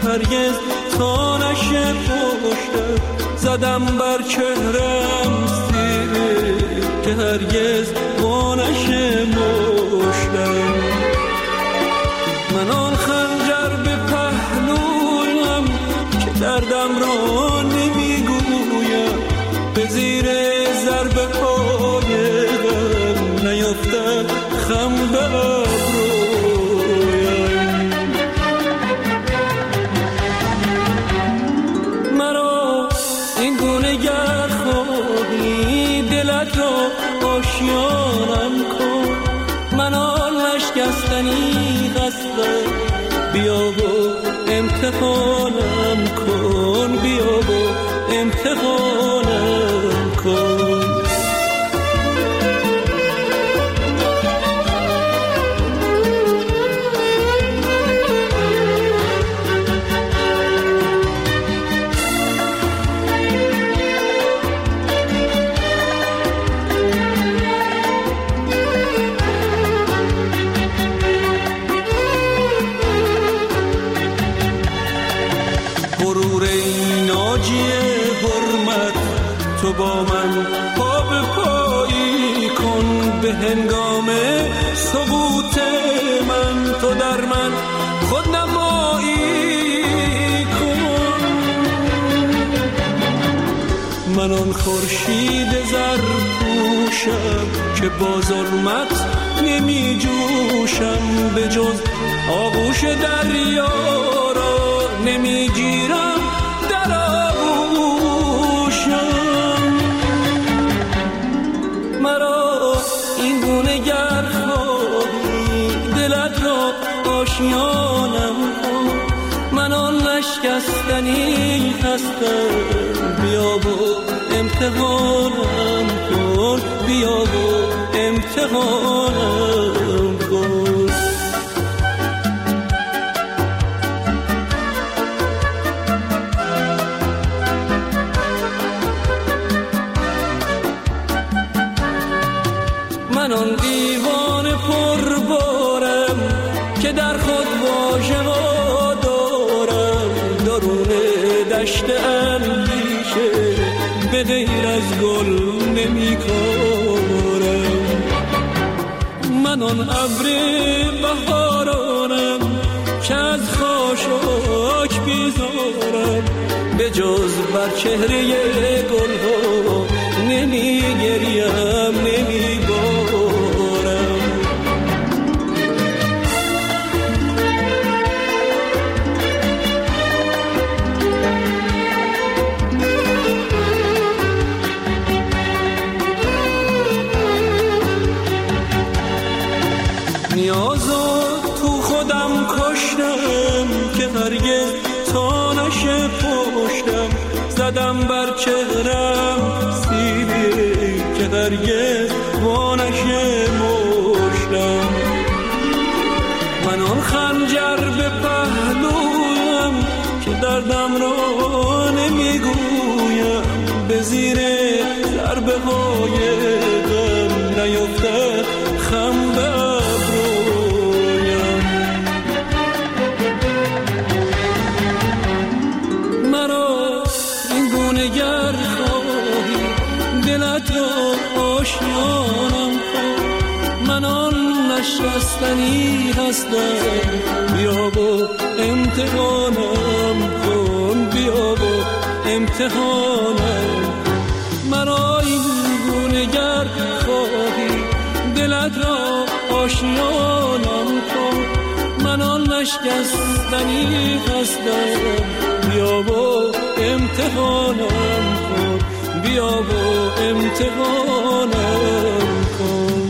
هرگز تا نشه پشتم، زدم بر چهرم سیلی که هرگز وا نشه مشتم. من آن خنجر به پهلویم که دردم را نمیگویم، به زیر ضربه های غم نیفتد خم به ابرویم. مرا این گونه گر خواهی دلت را آشیانم کن، من آن نشکستنی هستم، بیا و امتحانم کن، بیا و امتحانم کن. تو با من پا به پایی کن، به هنگام سقوط من تو در من خود نمایی کن. من آن خورشید زرپوشم که با ظلمت نمی جوشم، به جز آغوش دریا را نمی گیرم در آغوشم. مرا این گونه گر خواهی دلت را آشیانم کن، من آن نشکستنی هستم، بیا و امتحانم کن، بیا و امتحانم کن. من آن دیوان پربارم که در خود واژه ها دارم، درون دشت اندیشه به غیر از گل نمی کارم. من آن ابر بهارانم که از خاشاک بیزارم، به جز بر چهره گل ها نمی گریم نمی بارم. نیازو تو خودم کشتم که هرگز تا نشه پشتم، زدم بر چهرم سیلی که هرگز وا نشه مشتم. من آن خنجر به پهلویم که دردم را نمیگویم، به زیر ضربه های غم نیفتد خم به ابرویم. مرا این گونه گر خواهی دلت را آشیانم کن، من آن نشکستنی هستم، بیا و امتحانم کن، بیا و امتحانم. مرا این گونه گر خواهی دلت را آشیانم کن، من آن نشکستنی هستم، بیا و امتحانم کن، بیا و امتحانم کن.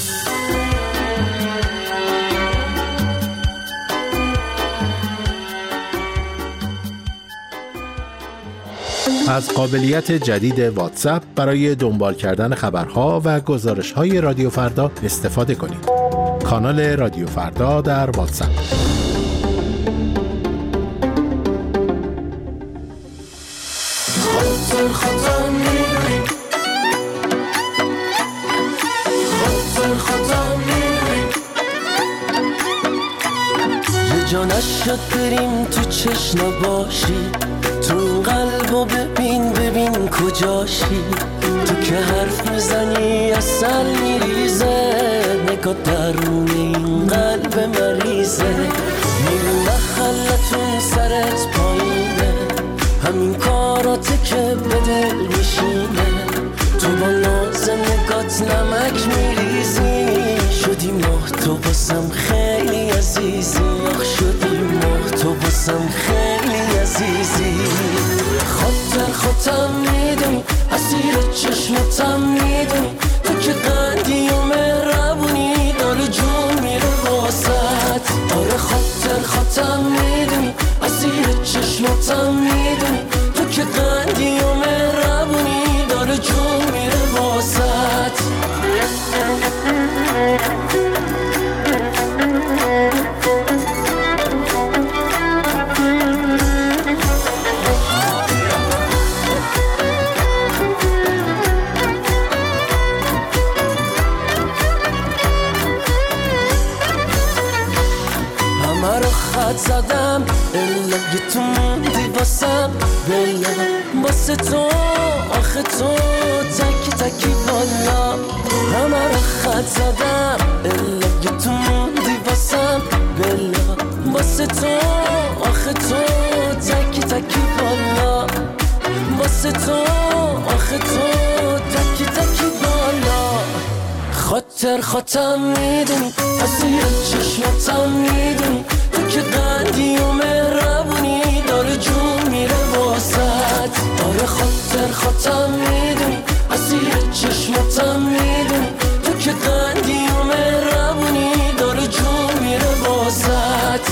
از قابلیت جدید واتساپ برای دنبال کردن خبرها و گزارش‌های رادیو فردا استفاده کنید. کانال رادیو فردا در واتساپ. جانش شد بریم تو چشم باشی، تو این قلبو ببین کجاشی، تو که حرف میزنی اصل میریزه، نگاه درون این قلب مریضه، میری محلتون سرت پایینه، همین کاراته که به دل میشینه، تو با ناز نگات نمک میریزی، شدی ماه تو باسم خیلی عزیزی، شدی ماه تو باسم خیلی عزیزی، خودم میدونی اسیر چشمتم میدونی، تو که قندی و مهربونی داره جون میره واسط، آره خودم میدونی اسیر چشمتم میدونی، تو که قندی و مهربونی داره جون میره واسط. زدم الا تو موندی واسم، بلا واسه تو آخه تو تکی بالا، همه رو خط زدم الا تو موندی واسم، بلا واسه تو آخه تو تکی بالا، واسه تو آخه تو تکی بالا، خاطر میدونی اسیر چشمتم میدونی، تو که قندی و مهربونی داره جون میره واسط، آره خاطر میدونی اسیر چشمتم میدونی، تو که قندی و مهربونی داره جون میره واسط.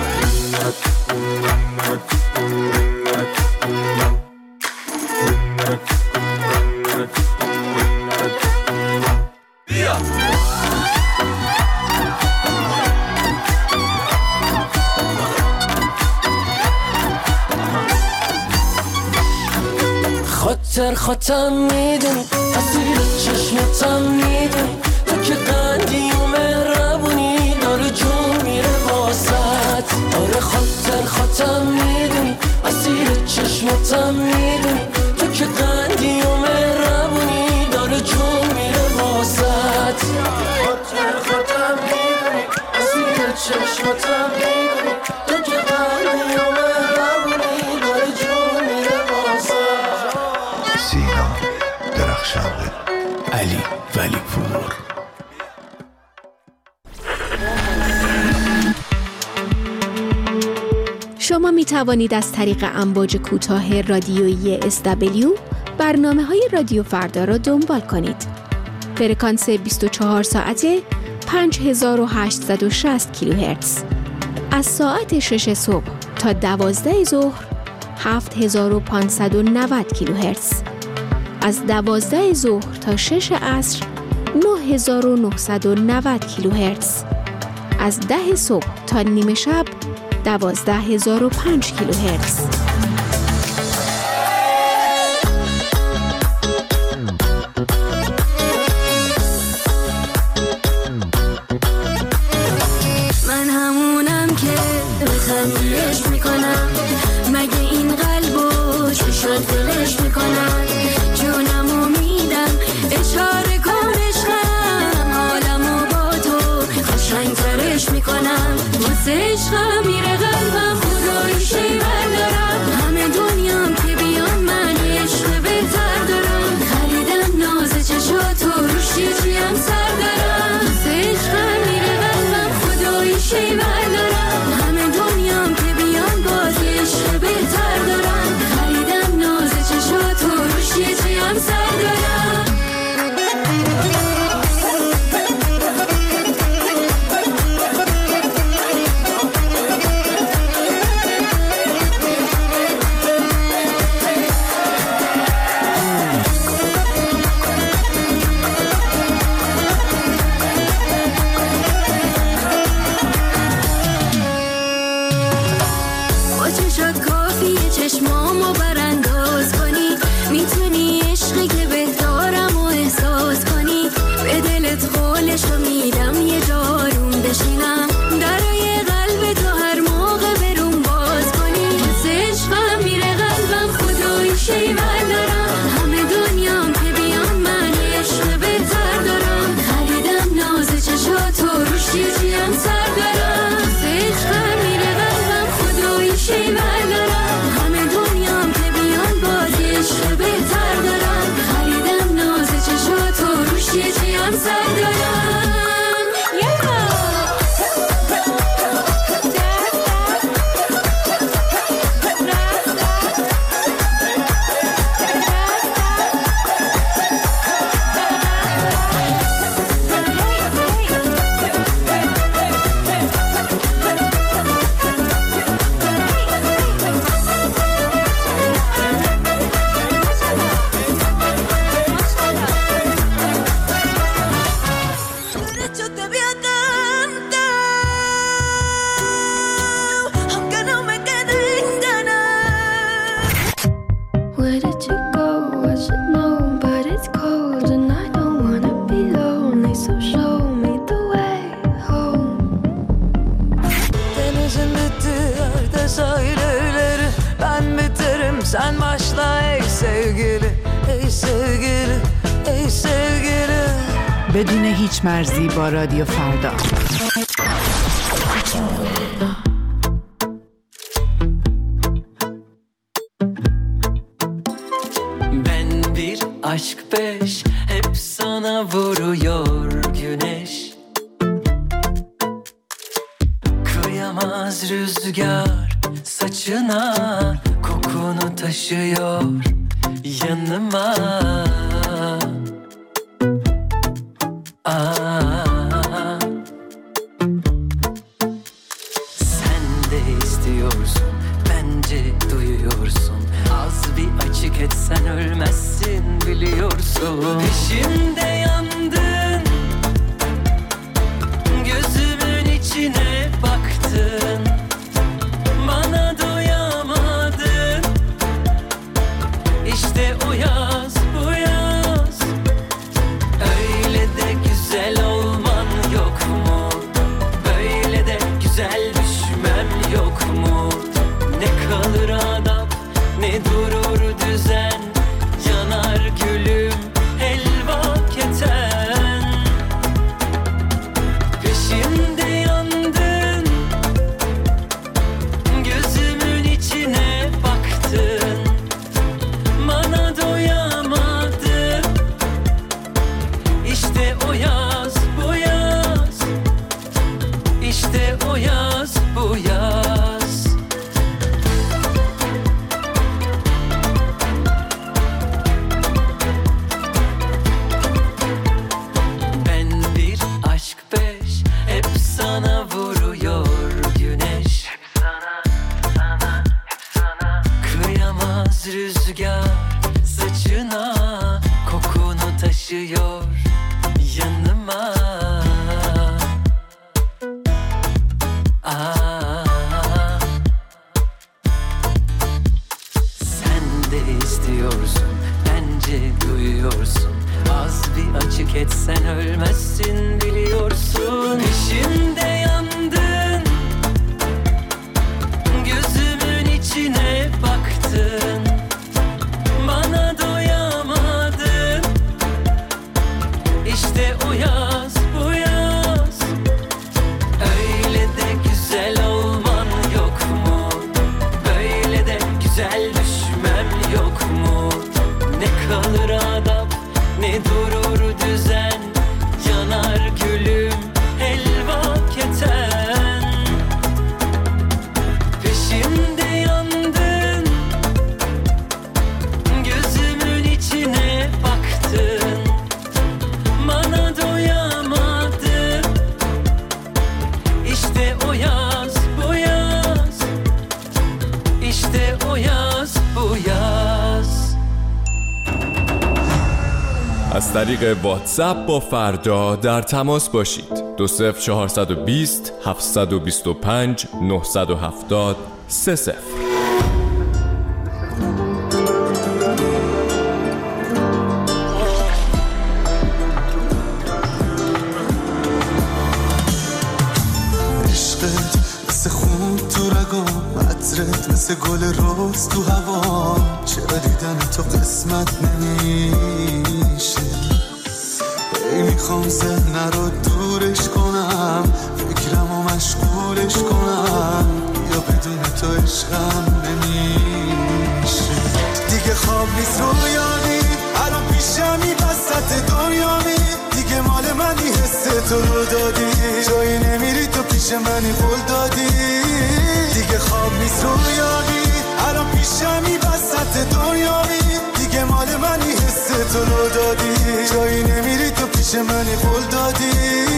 خاطر میدونی اسیر چشمتم میدونی، تو که قندی و مهربونی داره جون میره واسط، آره خاطر میدونی اسیر چشمتم میدونی، تو که قندی و مهربونی داره جون میره واسط، خاطر میدونی اسیر چشمتم میدونی، تو که قندی و مهربونی داره جون میره واسط. سینا درخشنده، علی ولی پور. شما می توانید از طریق امواج کوتاه رادیویی SW برنامه‌های رادیو فردا را دنبال کنید. فرکانس 24 ساعته 5860 کیلوهرتز. از ساعت 6 صبح تا 12 ظهر 7590 کیلوهرتز. از 12 ظهر تا 6 عصر 9990 کیلوهرتز. از 10 صبح تا نیمه شب 12005 کیلوهرتز. من همونم که بخندیش میکنم، مگه این قلبو چشات دلش میکنم، جونمو میدم اشاره کن عشقم، حالمو با تو قشنگ‌ترش میکنم، واسه عشقم میره قلبم خدایی شیور دارم، همه دنیام که بیان من عشق بهتر دارم، خریدم ناز چشاتو روش چیم سر دارم، واسه عشقم میره قلبم خدایی شیور دارم، همه دنیام که بیان باز عشق بهتر دارم، خریدم ناز چشاتو روش چیم سر دارم. بدون هیچ مرزی با رادیو فردا. Ben bir aşk beş, hep sana vuruyor güneş. Kıyamaz rüzgar saçına, kokunu taşıyor yanıma. Sen de istiyorsun, bence duyuyorsun. Az bir açık etsen ölmezsin biliyorsun. Peşimde yandın, gözümün içine baktın, bana doyamadın. İşte o yaz, bu yaz, öyle de güzel olman yok mu? Böyle de güzel düşmem yok mu? Ne kalır adap, ne durur düzen, yanar gülüm helva keten. Peşimde yandın, gözümün içine baktın, bana doyamadın. İşte o yaz, bu yaz, işte o yaz, bu yaz. Ben bir aşk beş, hep sana vuruyor güneş. Kıyamaz rüzgar saçına, kokunu taşıyor yanıma. Sen de istiyorsun, bence duyuyorsun. Az bir açık etsen ölmezsin biliyorsun. Peşimde yandın, gözümün içine baktın, bana doyamadın. İşte o yaz, bu yaz, öyle de güzel olman yok mu? Böyle de güzel düşmem yok mu? Ne kalır adap, ne durur düzen, yanar gülüm helva keten. Peşimde yandın, gözümün içine baktın, bana doyamadın. İşte o yaz, bu yaz, işte o yaz, bu yaz. از طریق واتساپ با فردا در تماس باشید. 20420 725 970 30. عشقت مثل خون تو رگام، عطرت مثل گل روز تو هوا. چرا دیدن تو قسمت نمیشه؟ ای میخوام ذهن رو دورش کنم، فکرمو مشغولش کنم. یا بدون تو عشقم نمیشه. دیگه خواب نیست رویانی، الان پیشمی وسط دنیامی. دیگه مال منی، حس تو رو دادی، جایی نمیری تو پیش منی قول دادی. دیگه خواب نیست رویانی، الان پیشمی وسط دنیامی. دیگه مال منی، حس تو رو دادی، جایی نمیری تو پیش منی قول دادی.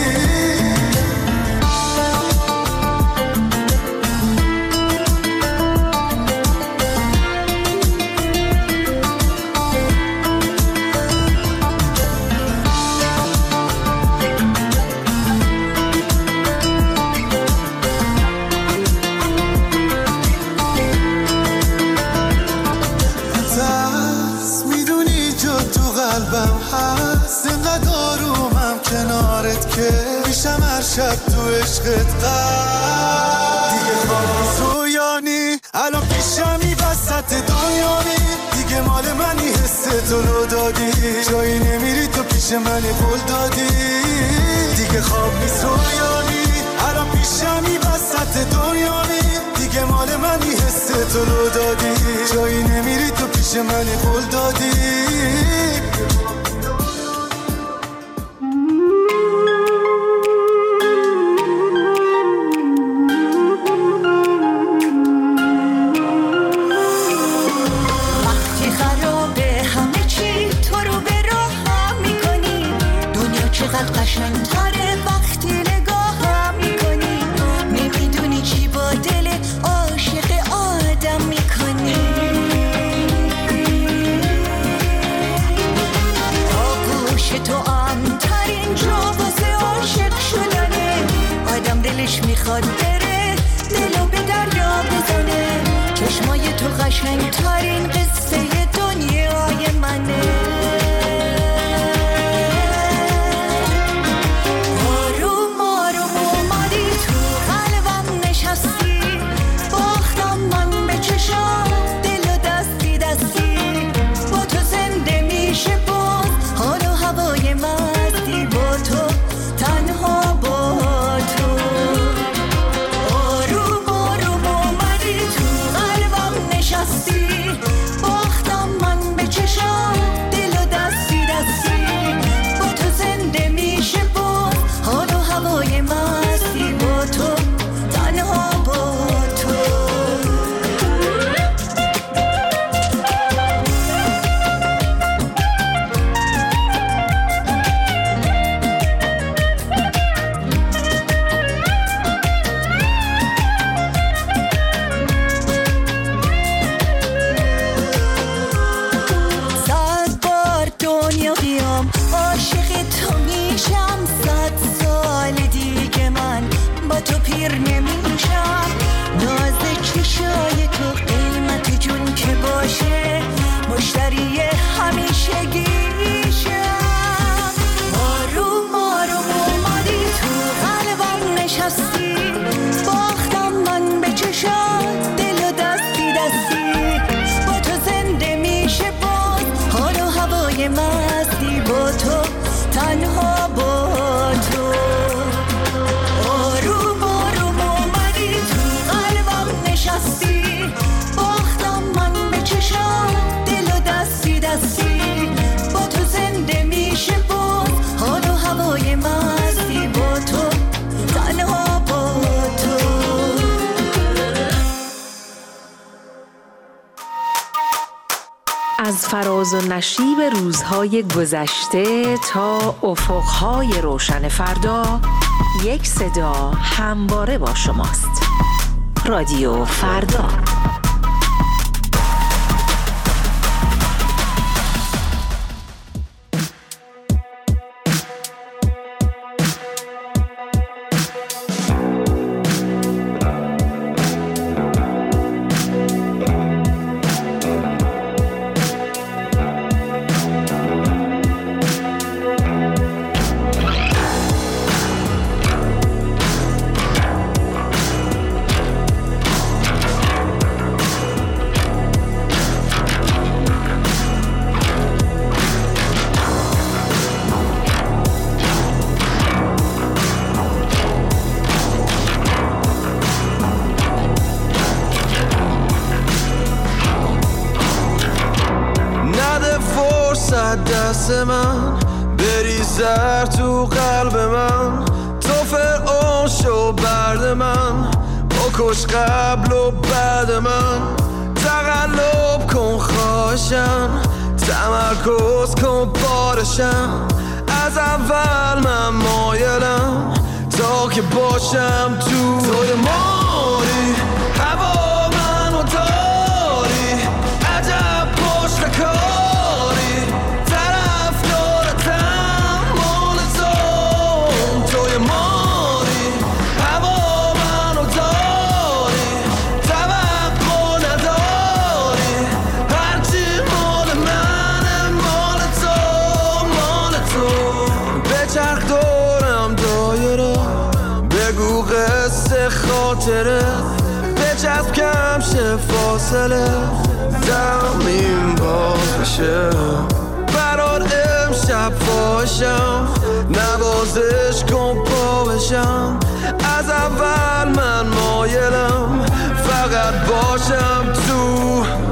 میشم هر شب تو عشقت غرق. دیگه خواب نیست رویانی، الان پیشمی وسط دنیامی. دیگه مال منی، حس تو رو دادی، جایی نمیری تو پیش پیش من قول دادی دیگه خواب نیست رویانی الان پیشمی وسط دنیایی دیگه مال منی حس تو رو دادی جایی نمیری تو پیش من قول دادی چقدر قشنگ‌تره وقتی نگاهم میکنی نمیدونی چی با دل عاشق آدم میکنی آغوش تو امترین جا واسه عاشق شدنه آدم دلش میخواد بره دلو به دریا بزنه چشمای تو قشنگ‌ترین قصه دنیای منه از فراز و نشیب روزهای گذشته تا افقهای روشن فردا یک صدا همواره با شماست. رادیو فردا. دست من بریزر تو قلب من تو فرعون شو برد من بکش قبل و بعد من تقلب کن خواهشم تمرکز کن بارشم از اول من مایلم تا که باشم توی ماری هوا منو داری عجب پشت کاری طرف دارتم مال توی ماری هوا منو داری توقع نداری هرچی مال منه مال تو بچرخ دورم دایره بگو قصه خاطره بچسب کم شه فاصله زمین باز بشه برات امشب باشم نوازش کن پا بشم از اول من مایلم فقط باشم تو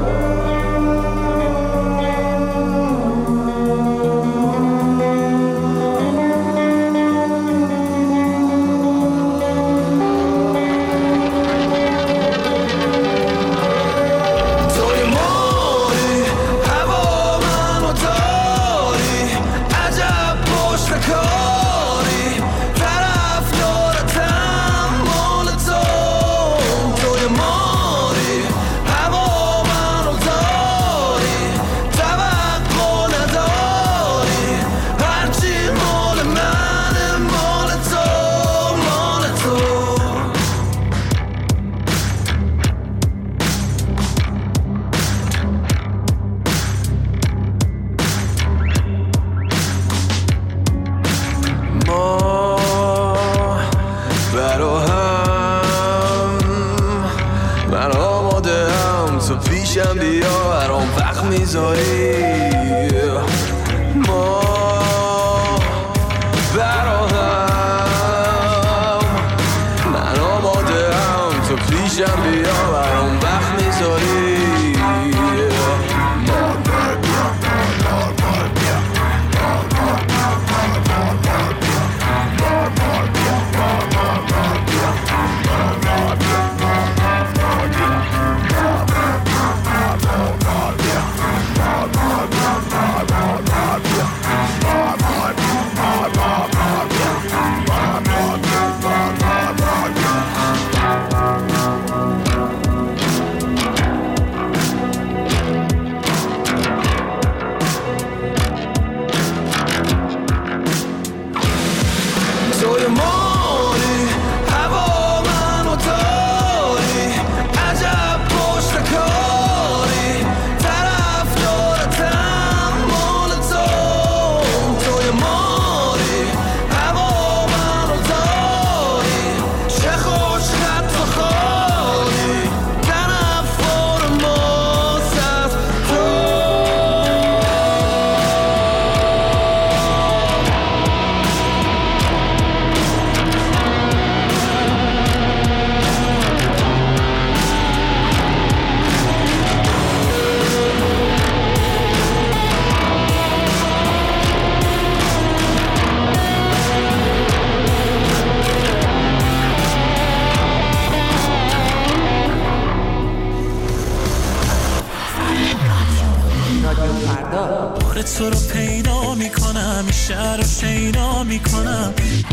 تو رو پیدا میکنم این شهر رو شیدا میکنم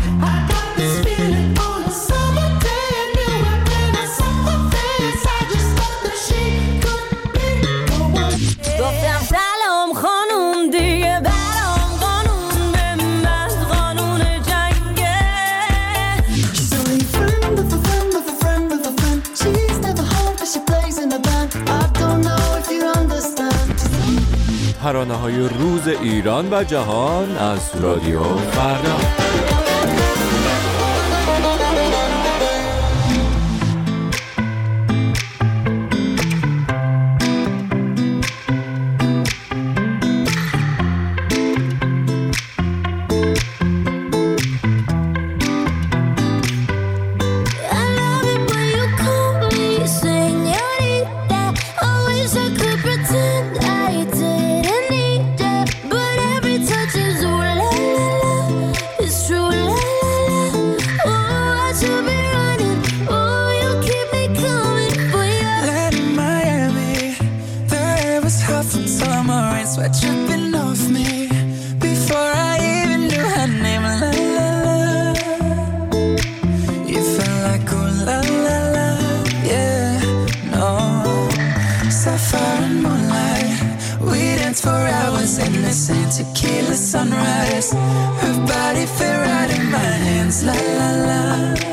گفتم سلام خانوم دیگه برام قانون به من قانون جنگه She's only a friend of a friend of a friend of a friend She's never home but she plays in a band I don't know if you understand ترانه‌های روز ایران و جهان از رادیو فردا. Tequila sunrise, her body fit right in my hands, la la la.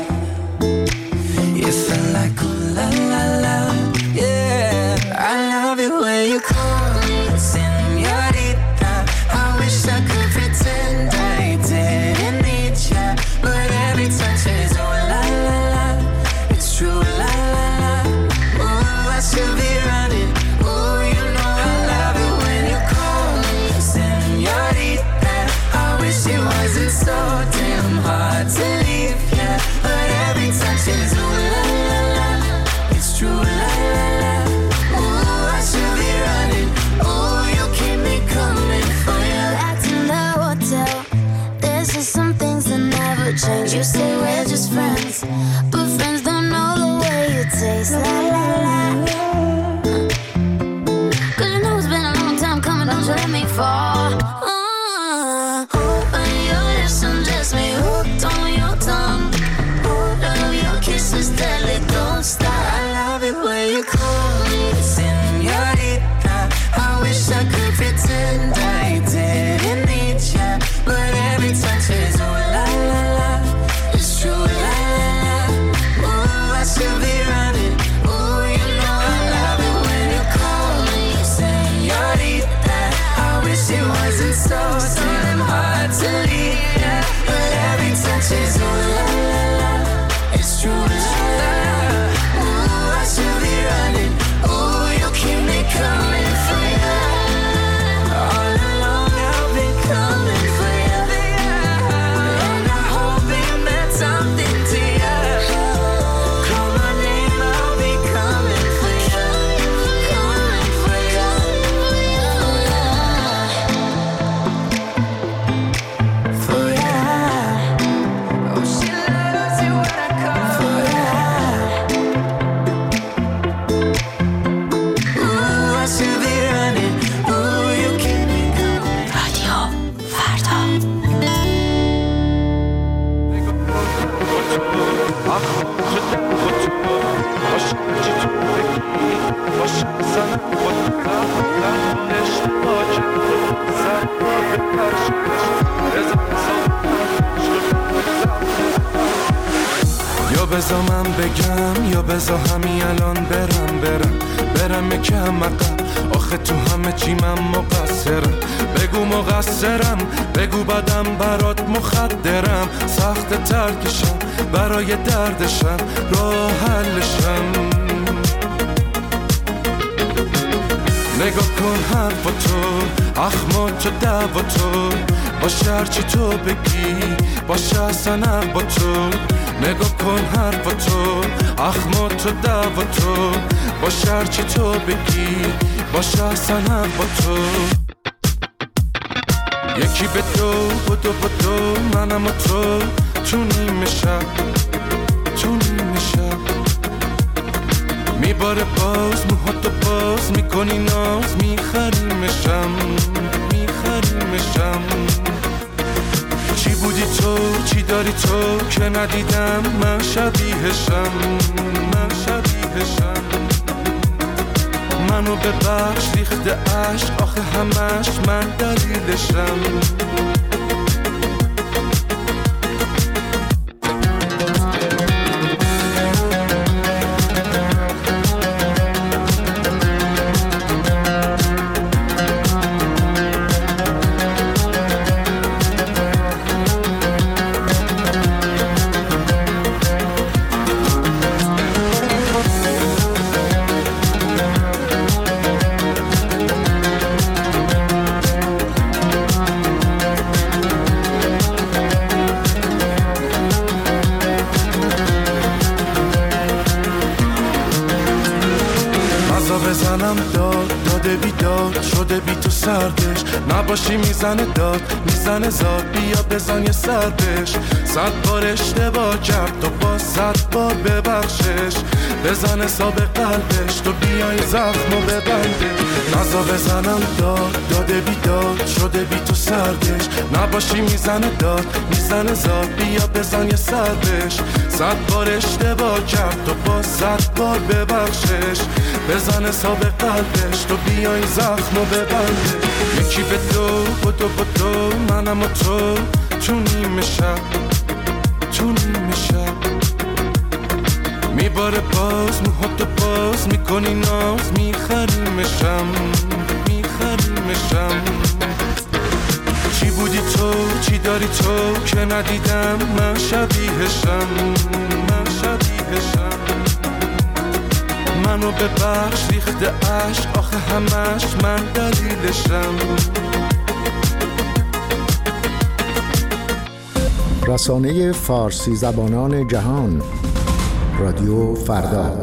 You felt like ooh la la la, yeah. I love it when you call me señorita. I wish I could pretend I didn't need ya, but every touch is ooh la la la. It's true la la la. Ooh, I should be running. Ooh, you know I love it when you call me señorita. بذار من بگم یا بذار همین الان برم یکم عقب. آخه تو همه چی من مقصرم. بگو مقصرم، بگو بدم برات مخدرم. سخت ترکشم برای دردشم، راه حلشم. نگاه کن حرفاتو، اخماتو، دعواتو، باشه هرچی تو بگی، باشه اصلا حق با تو. نگاه کن حرفاتو، اخماتو، دعواتو، باشه هرچی تو بگی، باشه اصلا حق با تو. یکی به دو بدو منم و تو نیمه شب میباره باز موهاتو باز میکنی ناز، میخریمشم چی بودی تو، چی داری تو که ندیدم من شبیهشم. منو ببخش ریخته عشق، آخه همش من دلیلشم. بزنم داده بیداد شده بی تو سردش، نباشی میزنه داد میزنه زاد، بیا بزن یه سردش. 100 بار اشتباه کرد تو با 100 بار ببخشش، بزن حساب قلبش تو بیای زخمو ببنده. نزا بزنم داده بیداد شده بی تو سردش، نباشی میزنه داد میزنه زاد، بیا بزن یه سردش. 100 بار اشتباه کرد تو با 100 بار ببخشش، بزن حساب قلبش تو بیای زخمو ببنده. یکی به بدو منم و تو نیمه شب میباره باز موهاتو باز میکنی ناز، میخریمشم چی بودی تو، چی داری تو که ندیدم من شبیهشم. منو ببخش ریخته عشق، آخه همش من دلیلشم. رسانه فارسی زبانان جهان، رادیو فردا.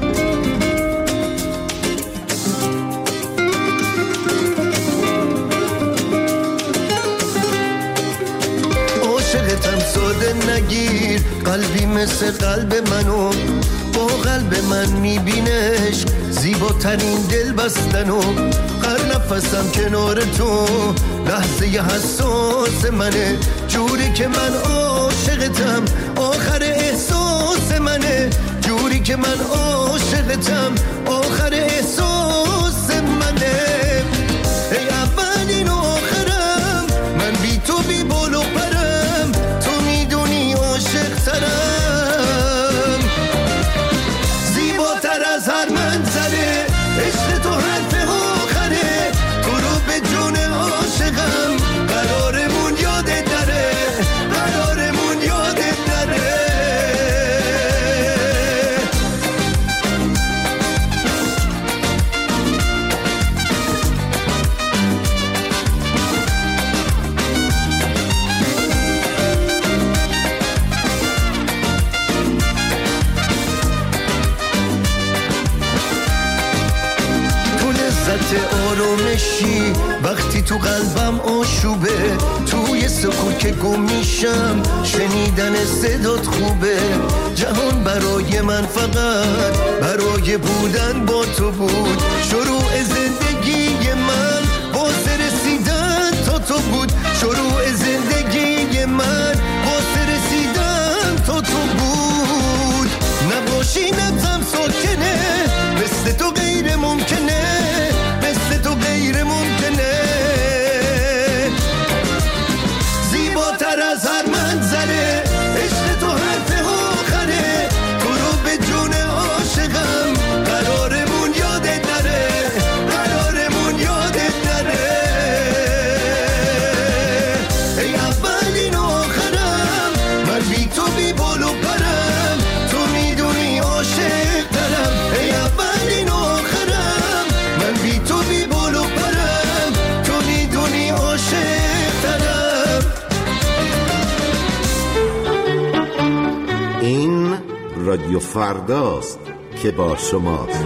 عاشقتم ساده نگیر، قلبی مثل قلب منو، با قلب من میبینش زیباترین دل بستنو. هر نفسم کنار تو لحظه حساس منه، جوری که من عاشقتم آخر احساس منه، جوری که من عاشقتم آخر احساس منه. ای اولین آخرم، من بی تو بی بال و پرم، تو میدونی عاشق ترم. زیباتر از هر منظره، عشق تو حرف آخره، تو رو به جون عاشقم، قرارمون یادت نره، قرارمون یادت نره. آرامشی وقتی تو قلبم آشوبه، توی سکوت که گم میشم شنیدن صدات خوبه. جهان برای من فقط برای بودن با تو بود، شروع زندگی من واسه رسیدن تا تو بود، شروع زندگی من واسه رسیدن تا تو بود. نباشی نبزم ساکنه، مثل تو غیر ممکنه، مثل تو غیر ممکنه. زیباتر از هر منظره، عشق تو حرف آخره، تو رادیو فرداست که با شماست.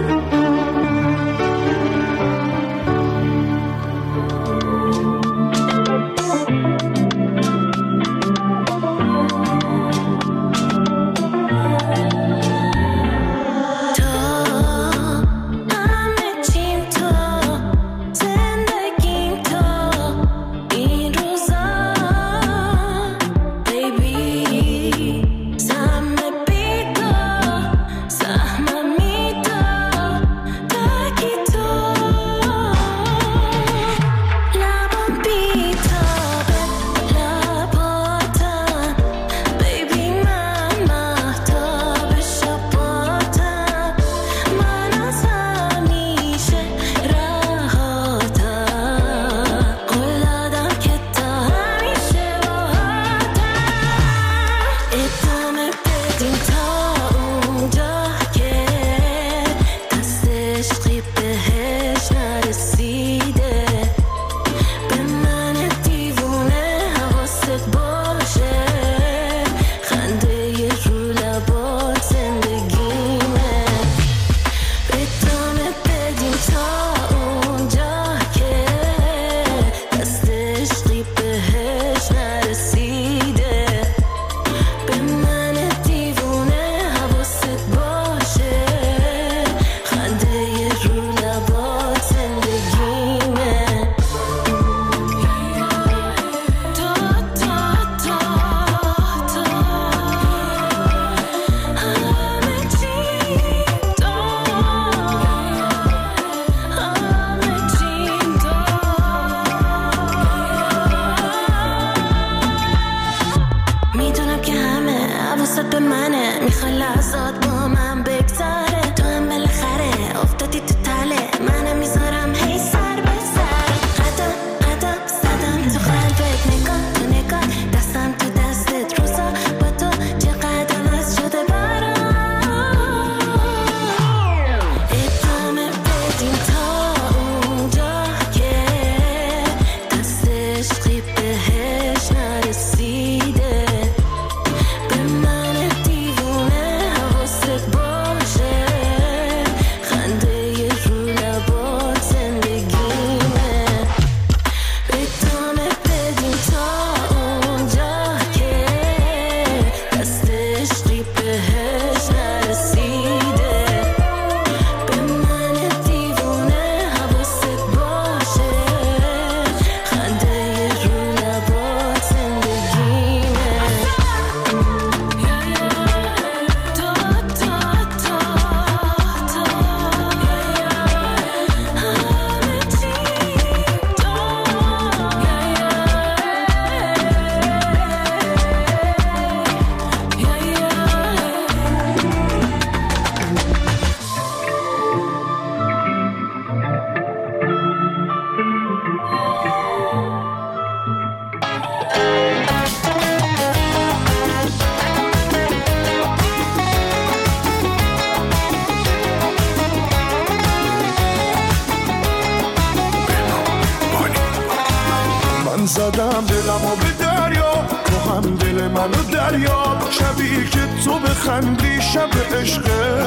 زدم دلمو به دریا، تو هم دل منو دریا. شبی که تو بخندی شب عشقه،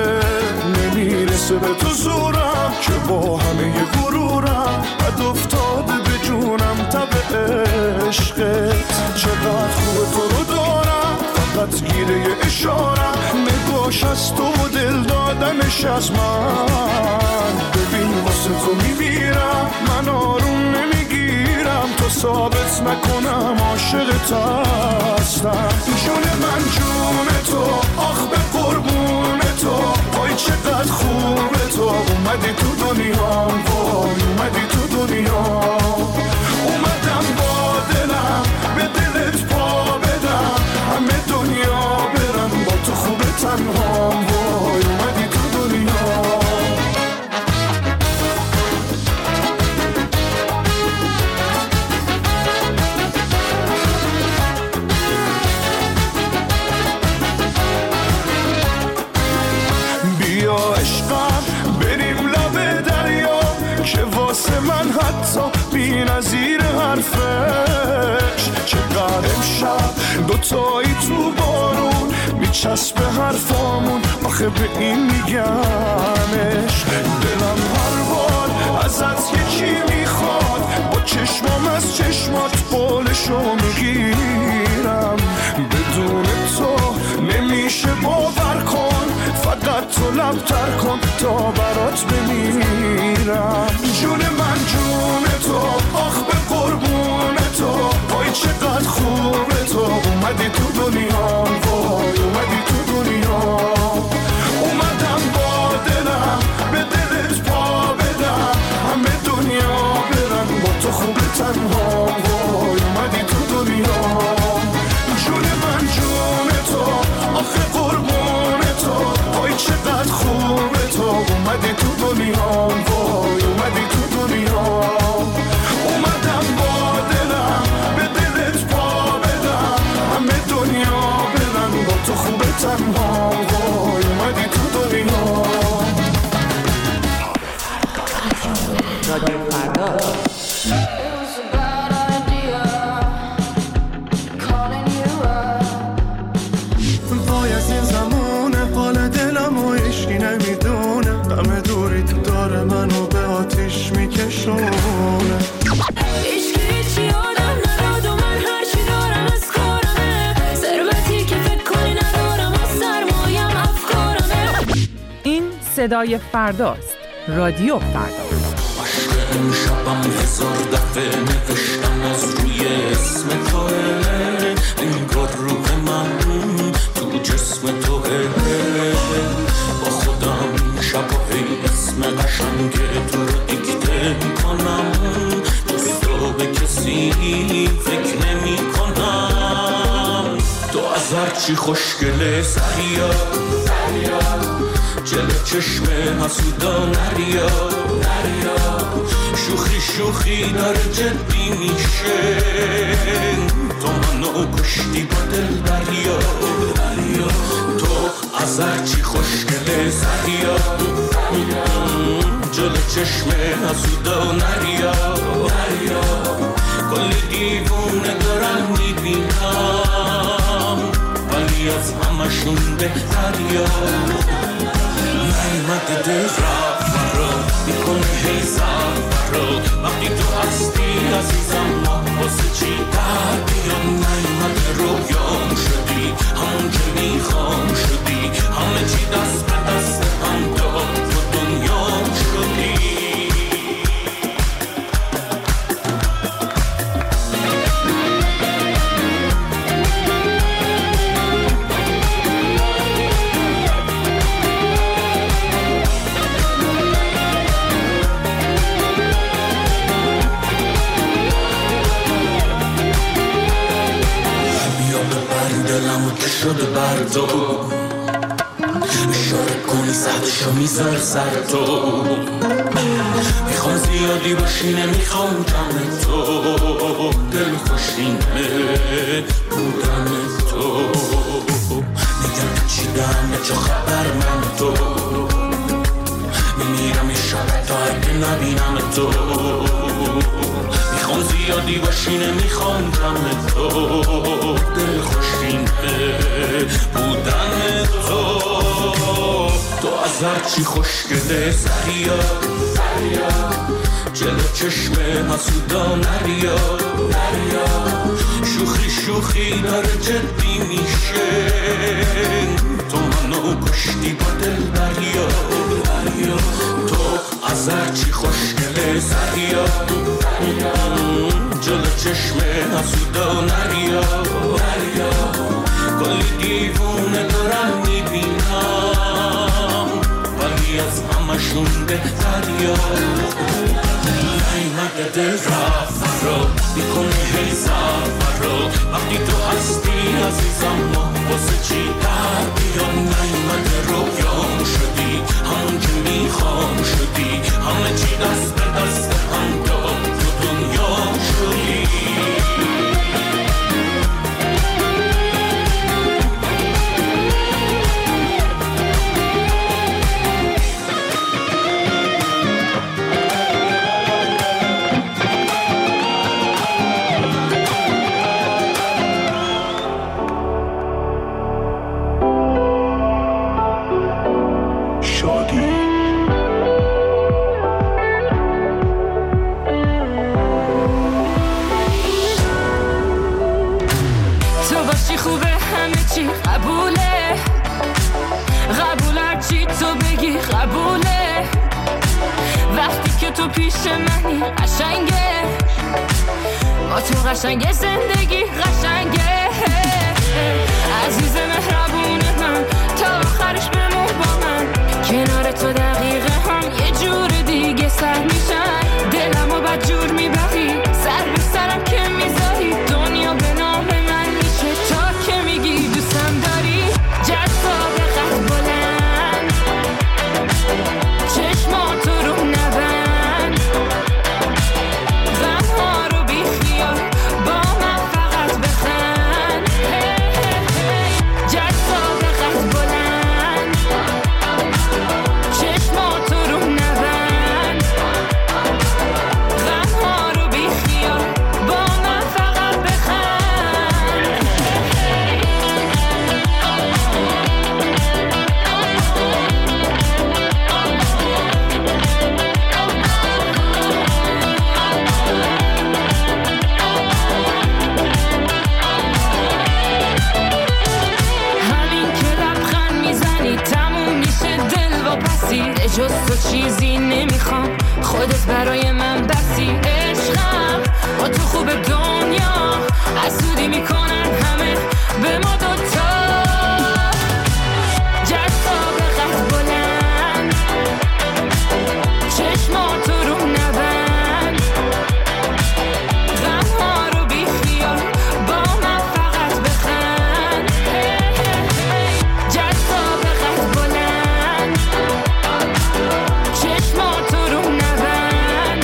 نمیرسه به تو زورم که با همه غرورم بد افتاده به جونم تب عشقت. چقدر خوب تو رو دارم، فقط گیره اشارم، نگاش از تو و دل دادنش از من. ببین واسه تو میمیرم، من آروم نمیگیرم تو ثابت نکنم عاشقت هستم. جون من جون تو، آخ به قربون تو، وای چقدر خوبه تو. اومدی تو دنیا، وای اومدی تو دنیا. اومدم با دلم به دلت پا بدم، همه دنیا برم با تو خوبه تنها. وای اومدی تو دنیا. بیا عشقم بریم لب دریا، که واسه من حتی بی نظیر حرفش. چقدر امشب دوتایی تو بارون میچسب حرفامون آخه به این میگمش. دلم هر بار ازت یکی میخواد، با چشمام از چشمات بالشو میگیرم. بدون تو نمیشه باور کن، فقط تو لبتر کن تا برات بمیرم. جون من جون تو، آخ به قربون تو، وای چقدر خوبه تو. اومدی تو دنیا، وای اومدی تو دنیا. اومدم با دلم به دلت پا بدم، همه دنیا برن با تو خوبه تنها. وای اومدی تو دنیا. جون من جون تو، آخه قربون تو، وای چقدر خوبه تو. اومدی تو دنیا، وای اومدی تو دنیا. اومدم با دلم به دلت پا بدم، همه دنیا برن با تو خوبه تنها. وای اومدی تو دنیا. رادیو فردا. وای از این زمونه حال دلم و عشقی نمیدونه، غم دوری تو داره منو به آتیش میکشونه. هیچی آدم نداد و من هرچی دارم از کارمه، ثروتی که فکر کنی ندارم و سرمایم افکارمه. این صدای فرداست. رادیو فردا. امشبم هزار دفعه نوشتم از روی اسم توه، انگار روح من تو جسم توه. با خودم شباهی اسم قشنگ تو رو دیکته کنم، جز تو به کسی فکر نمی کنم. تو از هرچی خوشگله سریا، جلو چشم حسودا نریا. شوخی شوخی داره جدی میشه، تو منو کشتی با دل دریا. تو از هرچی خوشگله سریا، جلو چشم حسودا نریا. کلی دیوونه دارم میبینم، ولی از همشون بهتریا. نیمت دل رفت فرا میکنه هی سفرا، وقتی تو هستی عزیزم ما واسه چی در بیان. نیمت رویام شدی، همون که میخوام شدی، همه چی دست به دست هم داد، تو دنیام شدی. دلمو که شده بر تو، اشاره کنی سردشو میذار سر تو. میخوام زیادی باشی نمیخوام جمع تو، دل خوشینه بودن تو. میگم چیدم چه خبر من تو، میمیرم یه شب تا اگه نبینم تو. میخوام زیادی باشی نمیخوام جمع تو، دل خوشینه بودن تو. تو از هرچی خوشگله سریا، جلو چشم حسودا نریا. شوخی شوخی داره جدی میشه، تو منو کشتی با دل دریا. تو از هرچی خوشگله سریا، جلو چشم حسودا نریا. کلی دیوونه دارم میبینم، ولی از همشون بهتریا. نیمت دل رفت فرا میکنه هی سفرا، وقتی تو هستی عزیزم ما واسه چی در بیان. نیمت رویام شدی، همون که میخوام شدی، همه چی دست به دست هم داد، تو دنیام شدی. چی خوبه همه چی قبوله، قبول هرچی تو بگی قبوله، وقتی که تو پیش منی قشنگه، با تو قشنگه زندگی قشنگه، عزیز مهربون من تا آخرش بمون با من، کنار تو دقیقه هم یه جور دیگه سر میشن، دلمو بد جور میبری سر به سرم که میذاری، دنیا به نام من میشه تا که میگی دوستم داری، جذاب قد بلند چشماتو رو نبند، غمها رو بی خیال با من فقط بخند، جذاب قد بلند چشماتو رو نبند، غمها رو بی خیال با من فقط بخند. همین که لبخند میزنی تموم میشه دل و پسی، جز تو چیزی نمیخوام خودت برای من بسی، عشقم با تو خوب دنیا حسودی میکنن همه به ما دوتا، جذاب قد بلند چشماتو رو نبند، غمها رو بی خیال با من فقط بخند، جذاب قد بلند چشماتو رو نبند،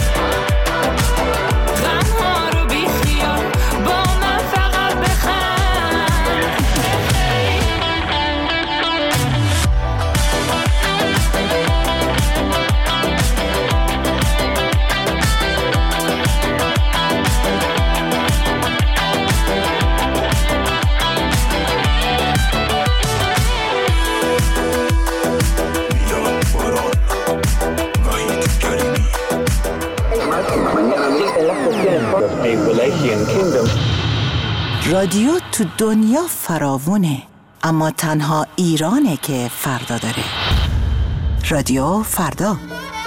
غمها رو بی خیال با من فقط بخند. رادیو تو دنیا فراوونه، اما تنها ایرانه که فردا داره. رادیو فردا.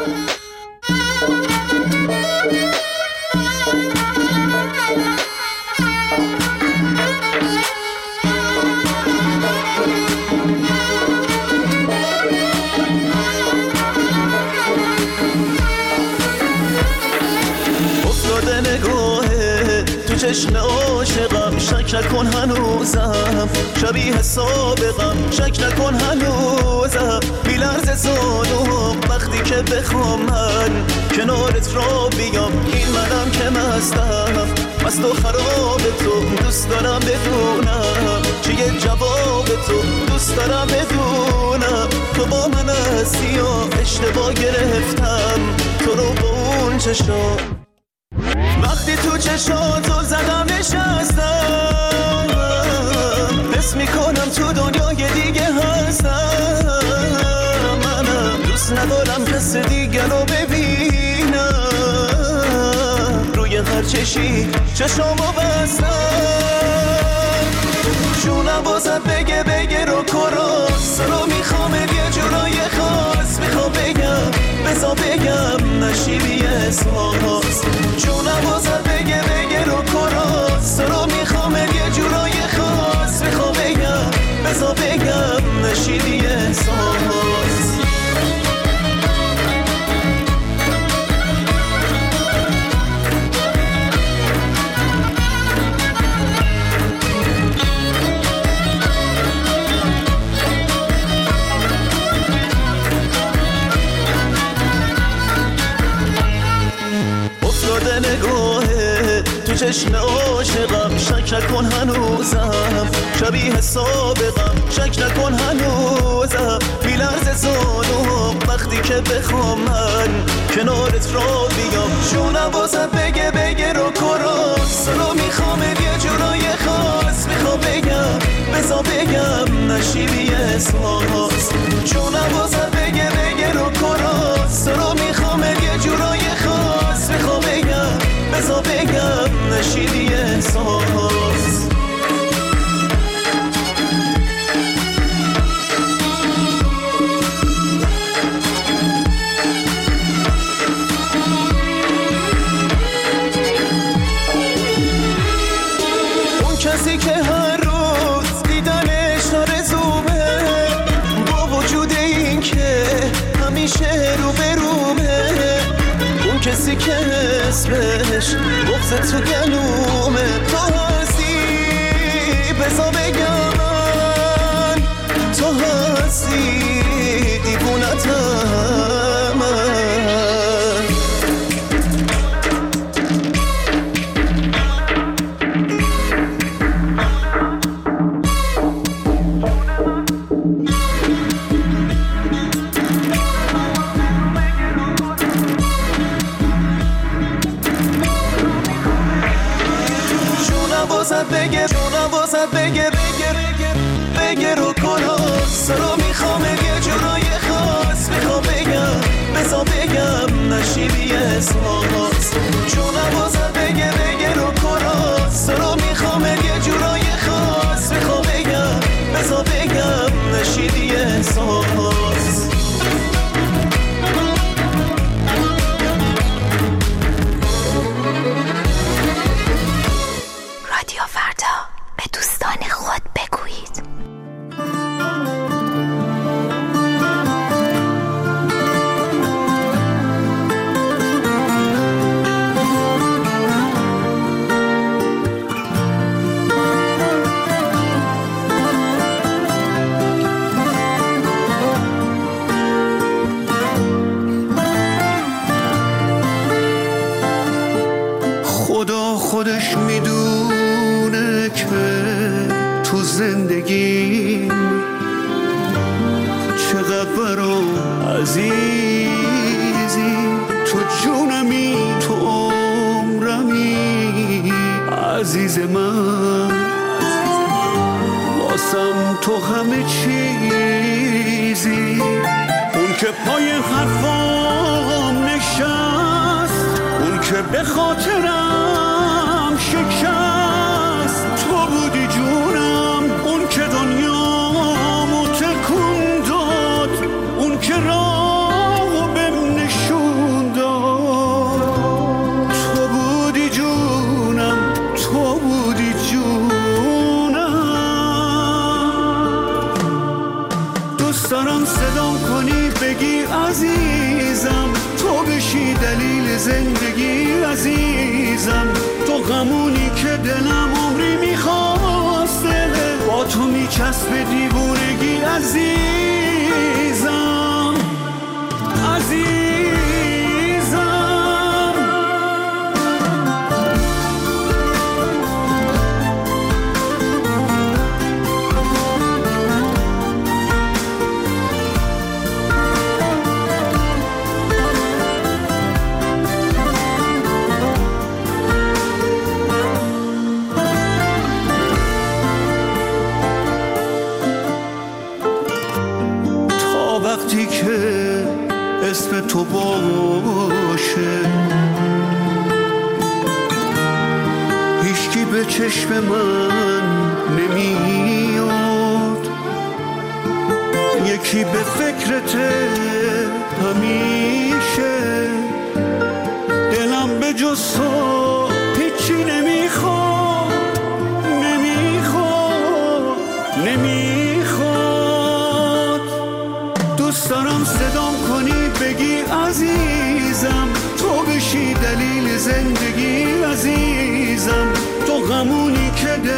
افتاده نگاهه تو چشم عاشقم، شک نکن هنوزم شبیه سابقم، شک نکن هنوزم بی‌لرز زانوم وقتی که بخوام من کنارت را بیام، این منم که مستم مست و خراب تو، دوست دارم بدونم چیه جواب تو، دوست دارم بدونم تو با من هستی یا اشتباه گرفتم تو رو با اون چشم، وقتی تو چشاتو زدم نشستم، حس میکنم تو دنیای دیگه هستم، منم دوست ندارم کس دیگه رو ببینم، روی هر چشی چشامو بستم، جونم بازت بگه رو کراس رو میخوام یه جورای خاص، میخوام بگم بزا بگم نشیبی احساس، جونم بازت بگه رو کراس رو میخوام یه جورای خاص، میخوام بگم بزا بگم نشیبی احساس. نگاهه تو چشم عاشقم، شک نکن هنوزم شبیه سابقم، شک نکن هنوزم بی‌لرز زانوم وقتی که بخوام من کنارت را بیام، جونم بازت بگه رو کراس رو میخوام یه جورای خاص، میخوام بگم بزا بگم نشیبی احساس، جونم بازت بگه رو کراس رو میخوام یه جورای خاص، میخوام بگم بزا بگم نشیدی احساس. کسی که هر روز دیدنش آرزومه، با وجود این که همیشه رو به رومه، اون کسی که اسمش بغض تو گلومه. تو هستی بزا بگم من، تو هستی دیوونتم من. جونم واسد بگه رو کناس رو میخوام یه جورای خاص، میخوام بگم بزا بگم نشیدی احساس. جونم واسد بگه رو کناس رو میخوام یه جورای خاص، میخوام بگم بزا بگم نشیدی احساس. رادیو فردا، به دوستان خود بگویید. خدا خودش میدونه که تو زندگی چقدر برام عزیزی، تو جونمی، تو عمرمی، عزیز من، واسم تو همه چیزی. اون که پای حرفام نشست، اون که به خاطرم شکست، تو بودی جونم. اون که دنیامو تکون داد، اون که راهو بهم نشون داد، تو بودی جونم، تو بودی جونم. دوست دارم صدام کنی بگی عزیزم، تو بشی دلیل زندگی عزیزم. تو غمونی که دلم عمری میخواسته، با تو میچسبه دیوونگی عزیزم، عزیزم. وقتی که اسم تو باشه، هیچکی به چشم من نمیاد، یکی به فکرت همیشه، دلم به جز تو هیچی نمیخواد، نمیخواد. دوست دارم صدام کنی بگی عزیزم، تو بشی دلیل زندگی عزیزم. تو غمونی که